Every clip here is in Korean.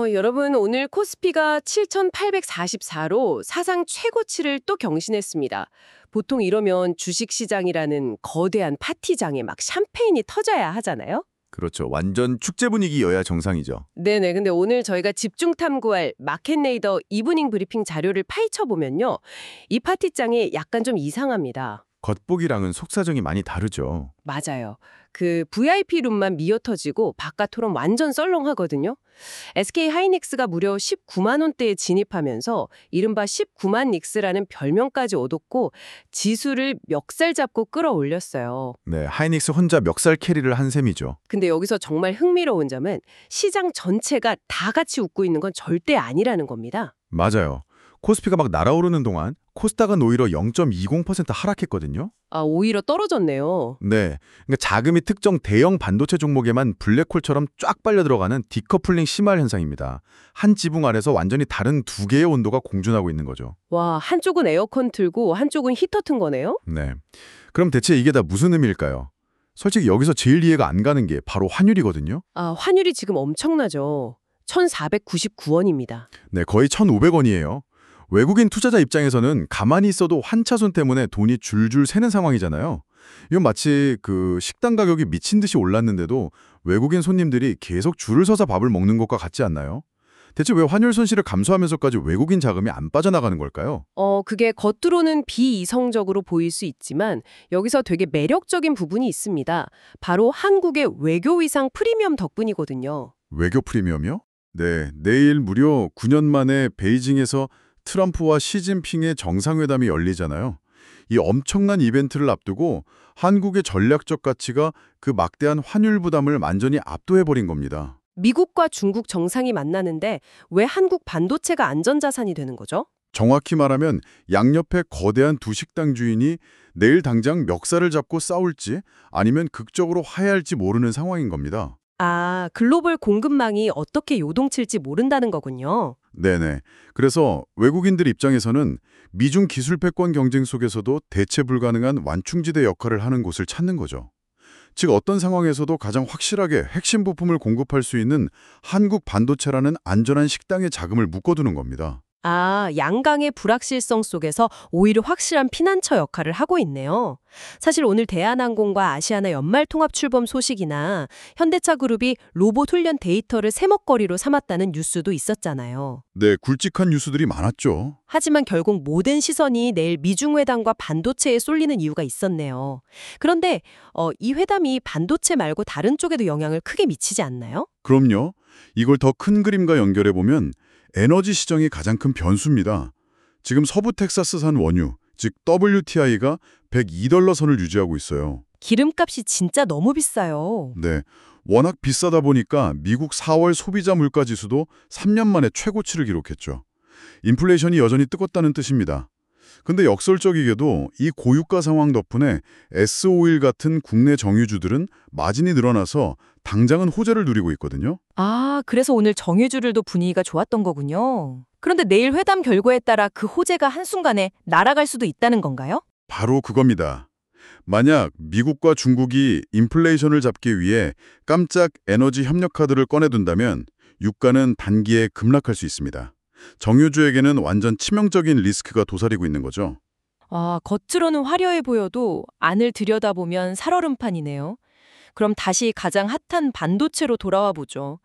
여러분, 오늘 코스피가 7,844로 사상 최고치를 또 경신했습니다. 보통 이러면 주식시장이라는 거대한 파티장에 막 샴페인이 터져야 하잖아요? 그렇죠. 완전 축제 분위기여야 정상이죠. 네네. 근데 오늘 저희가 집중 탐구할 마켓레이더 이브닝 브리핑 자료를 파헤쳐 보면요. 이 파티장이 약간 좀 이상합니다. 겉보기랑은 속사정이 많이 다르죠. 맞아요. 그 VIP 룸만 미어터지고 바깥으론 완전 썰렁하거든요. SK 하이닉스가 무려 19만 원대에 진입하면서 이른바 19만 닉스라는 별명까지 얻었고 지수를 멱살 잡고 끌어올렸어요. 네, 하이닉스 혼자 멱살 캐리를 한 셈이죠. 근데 여기서 정말 흥미로운 점은 시장 전체가 다 같이 웃고 있는 건 절대 아니라는 겁니다. 맞아요. 코스피가 막 날아오르는 동안 코스닥은 오히려 0.20% 하락했거든요. 아, 오히려 떨어졌네요. 네, 그러니까 자금이 특정 대형 반도체 종목에만 블랙홀처럼 쫙 빨려 들어가는 디커플링 심화 현상입니다. 한 지붕 아래서 완전히 다른 두 개의 온도가 공존하고 있는 거죠. 와, 한쪽은 에어컨 틀고 한쪽은 히터 튼 거네요? 네, 그럼 대체 이게 다 무슨 의미일까요? 솔직히 여기서 제일 이해가 안 가는 게 바로 환율이거든요. 아, 환율이 지금 엄청나죠. 1,499원입니다. 네, 거의 1,500원이에요. 외국인 투자자 입장에서는 가만히 있어도 환차손 때문에 돈이 줄줄 새는 상황이잖아요. 이건 마치 그 식당 가격이 미친 듯이 올랐는데도 외국인 손님들이 계속 줄을 서서 밥을 먹는 것과 같지 않나요? 대체 왜 환율 손실을 감수하면서까지 외국인 자금이 안 빠져나가는 걸까요? 그게 겉으로는 비이성적으로 보일 수 있지만 여기서 되게 매력적인 부분이 있습니다. 바로 한국의 외교위상 프리미엄 덕분이거든요. 외교 프리미엄이요? 네, 내일 무려 9년 만에 베이징에서 트럼프와 시진핑의 정상회담이 열리잖아요. 이 엄청난 이벤트를 앞두고 한국의 전략적 가치가 그 막대한 환율 부담을 완전히 압도해버린 겁니다. 미국과 중국 정상이 만나는데 왜 한국 반도체가 안전자산이 되는 거죠? 정확히 말하면 양옆의 거대한 두 식당 주인이 내일 당장 멱살을 잡고 싸울지 아니면 극적으로 화해할지 모르는 상황인 겁니다. 아, 글로벌 공급망이 어떻게 요동칠지 모른다는 거군요. 네네. 그래서 외국인들 입장에서는 미중 기술 패권 경쟁 속에서도 대체 불가능한 완충지대 역할을 하는 곳을 찾는 거죠. 즉 어떤 상황에서도 가장 확실하게 핵심 부품을 공급할 수 있는 한국 반도체라는 안전한 식당에 자금을 묶어두는 겁니다. 아, 양강의 불확실성 속에서 오히려 확실한 피난처 역할을 하고 있네요. 사실 오늘 대한항공과 아시아나 연말 통합 출범 소식이나 현대차 그룹이 로봇 훈련 데이터를 새먹거리로 삼았다는 뉴스도 있었잖아요. 네, 굵직한 뉴스들이 많았죠. 하지만 결국 모든 시선이 내일 미중 회담과 반도체에 쏠리는 이유가 있었네요. 그런데 이 회담이 반도체 말고 다른 쪽에도 영향을 크게 미치지 않나요? 그럼요. 이걸 더 큰 그림과 연결해보면 에너지 시장이 가장 큰 변수입니다. 지금 서부 텍사스산 원유, 즉 WTI가 102달러 선을 유지하고 있어요. 기름값이 진짜 너무 비싸요. 네, 워낙 비싸다 보니까 미국 4월 소비자 물가 지수도 3년 만에 최고치를 기록했죠. 인플레이션이 여전히 뜨겁다는 뜻입니다. 근데 역설적이게도 이 고유가 상황 덕분에 S-오일 같은 국내 정유주들은 마진이 늘어나서 당장은 호재를 누리고 있거든요. 아, 그래서 오늘 정유주들도 분위기가 좋았던 거군요. 그런데 내일 회담 결과에 따라 그 호재가 한순간에 날아갈 수도 있다는 건가요? 바로 그겁니다. 만약 미국과 중국이 인플레이션을 잡기 위해 깜짝 에너지 협력 카드를 꺼내둔다면 유가는 단기에 급락할 수 있습니다. 정유주에게는 완전 치명적인 리스크가 도사리고 있는 거죠. 아, 겉으로는 화려해 보여도 안을 들여다보면 살얼음판이네요. 그럼 다시 가장 핫한 반도체로 돌아와 보죠.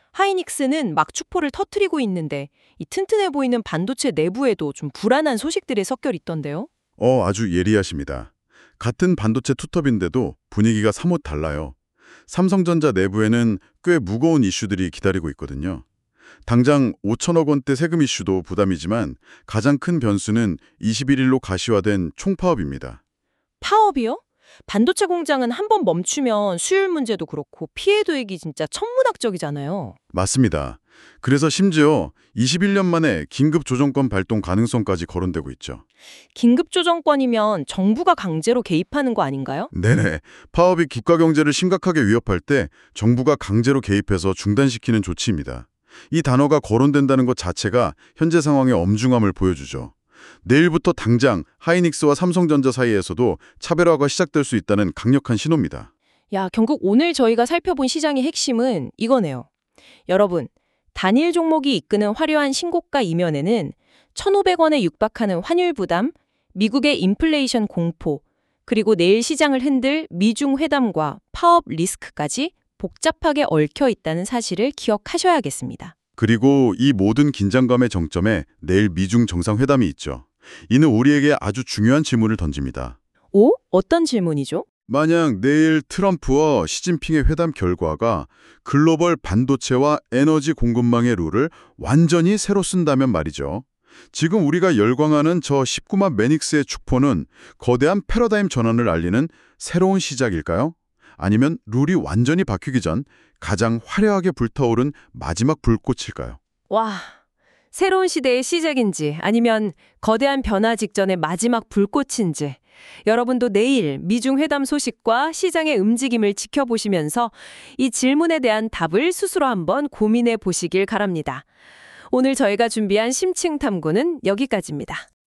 하이닉스는 막 축포를 터뜨리고 있는데 이 튼튼해 보이는 반도체 내부에도 좀 불안한 소식들이 섞여 있던데요. 아주 예리하십니다. 같은 반도체 투톱인데도 분위기가 사뭇 달라요. 삼성전자 내부에는 꽤 무거운 이슈들이 기다리고 있거든요. 당장 5천억 원대 세금 이슈도 부담이지만 가장 큰 변수는 21일로 가시화된 총파업입니다. 파업이요? 반도체 공장은 한번 멈추면 수율 문제도 그렇고 피해 도액이 진짜 천문학적이잖아요. 맞습니다. 그래서 심지어 21년 만에 긴급 조정권 발동 가능성까지 거론되고 있죠. 긴급 조정권이면 정부가 강제로 개입하는 거 아닌가요? 네네. 파업이 국가 경제를 심각하게 위협할 때 정부가 강제로 개입해서 중단시키는 조치입니다. 이 단어가 거론된다는 것 자체가 현재 상황의 엄중함을 보여주죠. 내일부터 당장 하이닉스와 삼성전자 사이에서도 차별화가 시작될 수 있다는 강력한 신호입니다. 야, 결국 오늘 저희가 살펴본 시장의 핵심은 이거네요. 여러분, 단일 종목이 이끄는 화려한 신고가 이면에는 1,500원에 육박하는 환율 부담, 미국의 인플레이션 공포, 그리고 내일 시장을 흔들 미중 회담과 파업 리스크까지 복잡하게 얽혀 있다는 사실을 기억하셔야겠습니다. 그리고 이 모든 긴장감의 정점에 내일 미중 정상회담이 있죠. 이는 우리에게 아주 중요한 질문을 던집니다. 오? 어떤 질문이죠? 만약 내일 트럼프와 시진핑의 회담 결과가 글로벌 반도체와 에너지 공급망의 룰을 완전히 새로 쓴다면 말이죠. 지금 우리가 열광하는 저 19만 매닉스의 축포는 거대한 패러다임 전환을 알리는 새로운 시작일까요? 아니면 룰이 완전히 바뀌기 전 가장 화려하게 불타오른 마지막 불꽃일까요? 와, 새로운 시대의 시작인지 아니면 거대한 변화 직전의 마지막 불꽃인지 여러분도 내일 미중 회담 소식과 시장의 움직임을 지켜보시면서 이 질문에 대한 답을 스스로 한번 고민해 보시길 바랍니다. 오늘 저희가 준비한 심층 탐구는 여기까지입니다.